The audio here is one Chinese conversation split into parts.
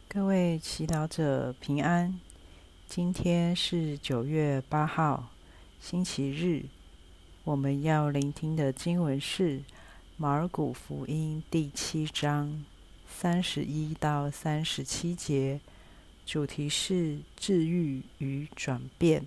各位祈祷者平安，今天是9月8号，星期日。我们要聆听的经文是马尔谷福音第7章31到37节，主题是治愈与转变。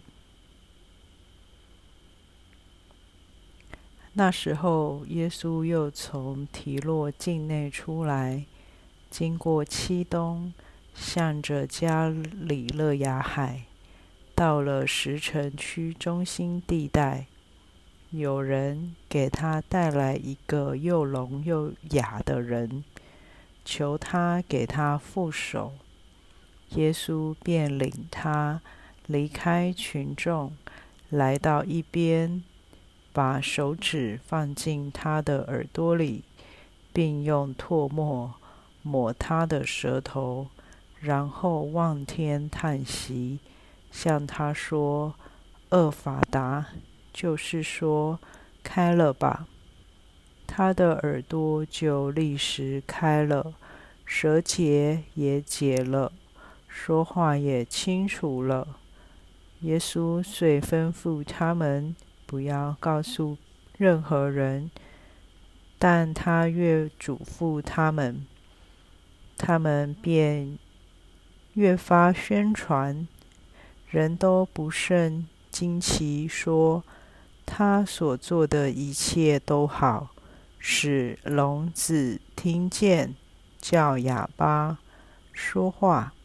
那时候，耶稣又从提洛境内出来，经过漆东，向着加里肋亚海，到了什城区中心地带。有人给他带来一个又聋又哑的人，求他给他覆手。耶稣便领他离开群众，来到一边，把手指放进他的耳朵里，并用唾沫抹他的舌头，然后望天叹息，向他说：“厄法达，就是说，开了吧。”他的耳朵就立时开了，舌结也解了，说话也清楚了。耶稣遂吩咐他们不要告诉任何人，但他越嘱咐他们，他们便越发宣传。人都不胜惊奇，说他所做的一切都好，使聋子听见，叫哑巴说话。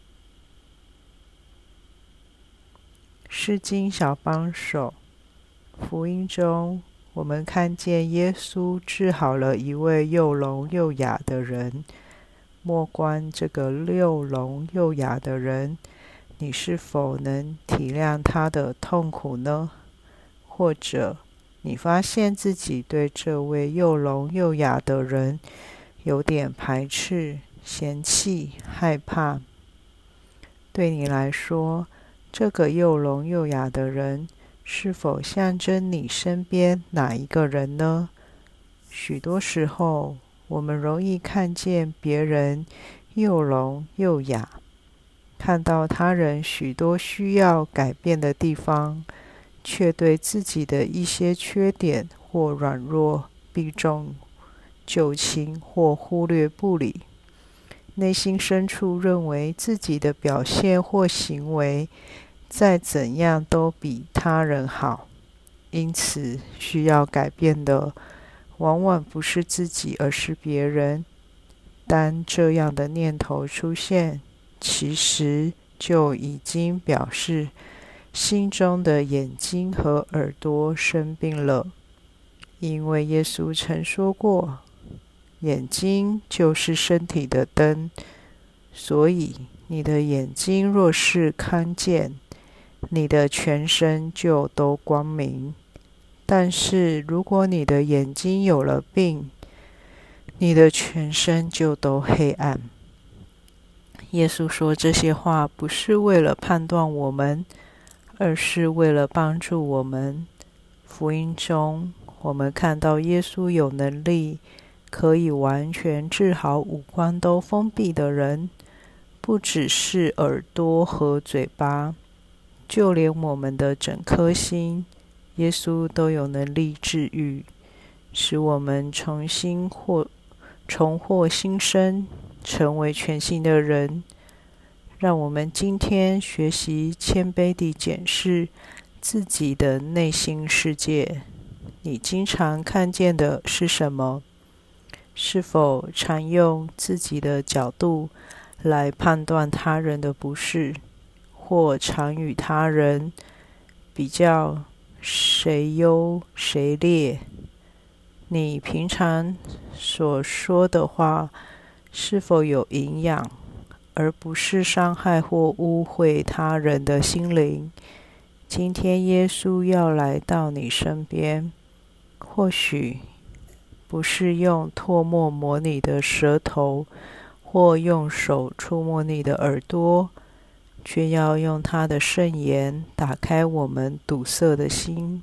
诗经小帮手。福音中，我们看见耶稣治好了一位又聋又哑的人。莫关这个又聋又哑的人，你是否能体谅他的痛苦呢？或者你发现自己对这位又聋又哑的人有点排斥、嫌弃、害怕？对你来说，这个又聋又哑的人是否象征你身边哪一个人呢？许多时候，我们容易看见别人又聋又哑，看到他人许多需要改变的地方，却对自己的一些缺点或软弱避重就轻或忽略不理。内心深处认为自己的表现或行为再怎样都比他人好，因此需要改变的往往不是自己，而是别人。当这样的念头出现，其实就已经表示心中的眼睛和耳朵生病了。因为耶稣曾说过，眼睛就是身体的灯，所以你的眼睛若是看见，你的全身就都光明。但是如果你的眼睛有了病，你的全身就都黑暗。耶稣说这些话不是为了判断我们，而是为了帮助我们。福音中，我们看到耶稣有能力可以完全治好五官都封闭的人，不只是耳朵和嘴巴，就连我们的整颗心，耶稣都有能力治愈，使我们重获新生，成为全新的人。让我们今天学习谦卑地检视自己的内心世界。你经常看见的是什么？是否常用自己的角度来判断他人的不是，或常与他人比较谁优谁劣？你平常所说的话是否有营养，而不是伤害或污秽他人的心灵？今天耶稣要来到你身边，或许不是用唾沫抹你的舌头，或用手触摸你的耳朵，却要用他的圣言打开我们堵塞的心，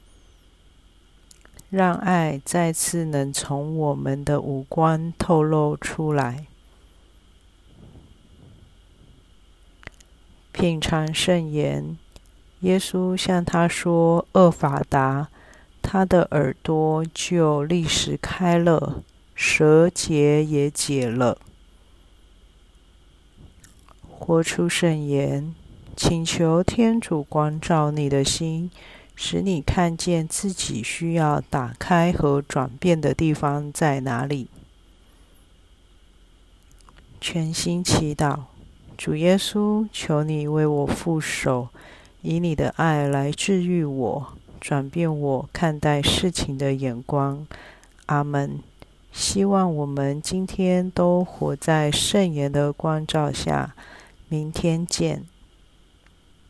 让爱再次能从我们的五官透露出来。 品尝圣言。耶稣向他说：“厄法达。”他的耳朵就立时开了，舌结也解了。活出圣言。请求天主光照你的心，使你看见自己需要打开和转变的地方在哪里。全心祈祷。主耶稣，求你为我负手，以你的爱来治愈我，转变我看待事情的眼光。阿们。希望我们今天都活在圣言的光照下。明天见。